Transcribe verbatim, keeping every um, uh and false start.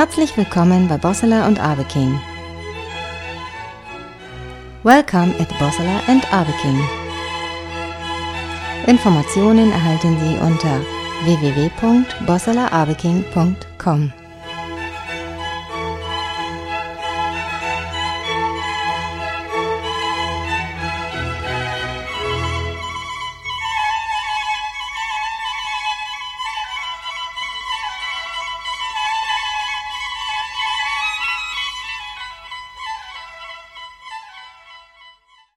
Herzlich willkommen bei Bossela und Abeking. Welcome at Bossela and Abeking. Informationen erhalten Sie unter w w w punkt bossela abeking punkt com.